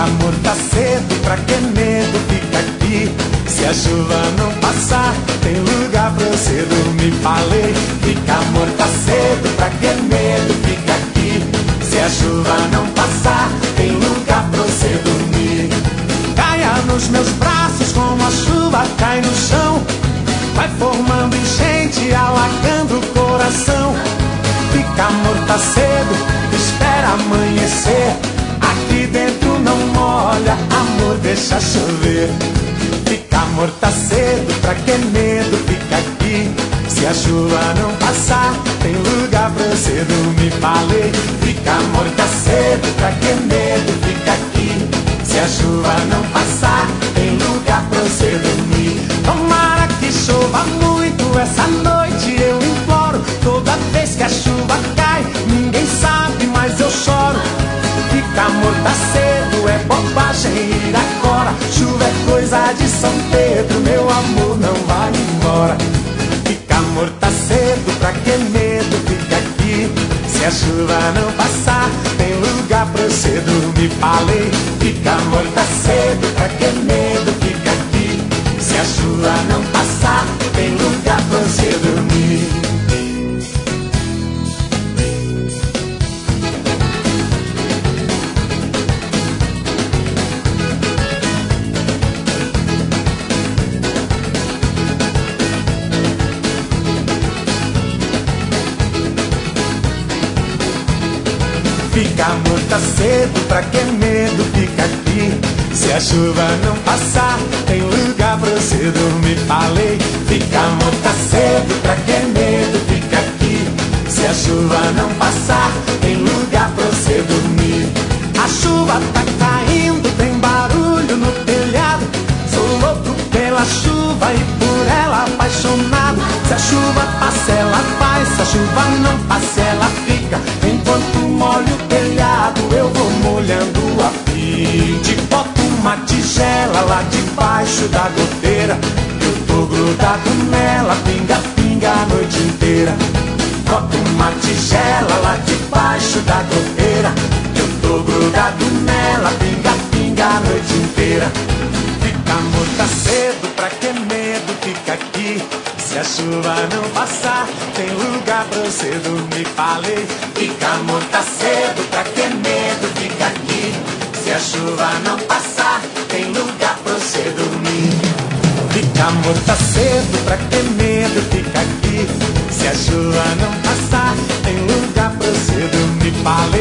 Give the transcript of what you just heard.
amor tá cedo, pra que medo? Fica aqui. Se a chuva não passar, tem lugar pra você dormir. Falei, fica amor tá cedo, pra que medo? Fica aqui. Se a chuva não passar, tem lugar pra você dormir. Caia nos meus braços como a chuva cai no chão. Vai formando enchente, alagando o coração. Fica amor tá cedo, espera amanhecer. Aqui dentro não molha, amor deixa chover. Fica amor tá cedo, pra que medo? Fica aqui. Se a chuva não passar, tem lugar pra você dormir. Falei, fica amor tá cedo, pra que medo? Fica aqui. Se a chuva não passar, tem lugar pra você dormir. Tomara que chova muito essa noite, eu imploro. Toda vez que a chuva cai, ninguém sabe, mas eu choro. Fica amor tá cedo, é bobagem ir agora. Chuva é coisa de São Pedro, meu amor não vai embora. Fica amor tá cedo, pra que medo? Fica aqui. Se a chuva não passar, tem lugar pra você dormir. Falei, fica amor tá cedo, pra que medo? Fica aqui. Se a chuva não passar, tem lugar pra você dormir. Fica amor tá cedo, pra que medo? Fica aqui. Se a chuva não passar, tem lugar pra você dormir. Falei, fica amor tá cedo, pra que medo? Fica aqui. Se a chuva não passar, tem lugar pra você dormir. A chuva tá caindo, tem barulho no telhado. Sou louco pela chuva e por ela apaixonado. Se a chuva passa, ela vai. Se a chuva não passa, ela fica. Enquanto molho o telhado, eu vou molhando a fita. Boto uma tigela lá debaixo da goteira. Eu tô grudado nela, pinga, pinga a noite inteira. Boto uma tigela lá debaixo da goteira. Eu tô grudado nela, pinga, pinga a noite inteira. Fica amor tá cedo, pra que medo? Fica aqui. Se a chuva não passar, tem lugar pra você dormir. Falei, fica amor tá cedo, pra que medo? Fica aqui. Se a chuva não passar, tem lugar pra você dormir. Fica amor tá cedo, pra que medo? Fica aqui. Se a chuva não passar, tem lugar pra você dormir. Falei,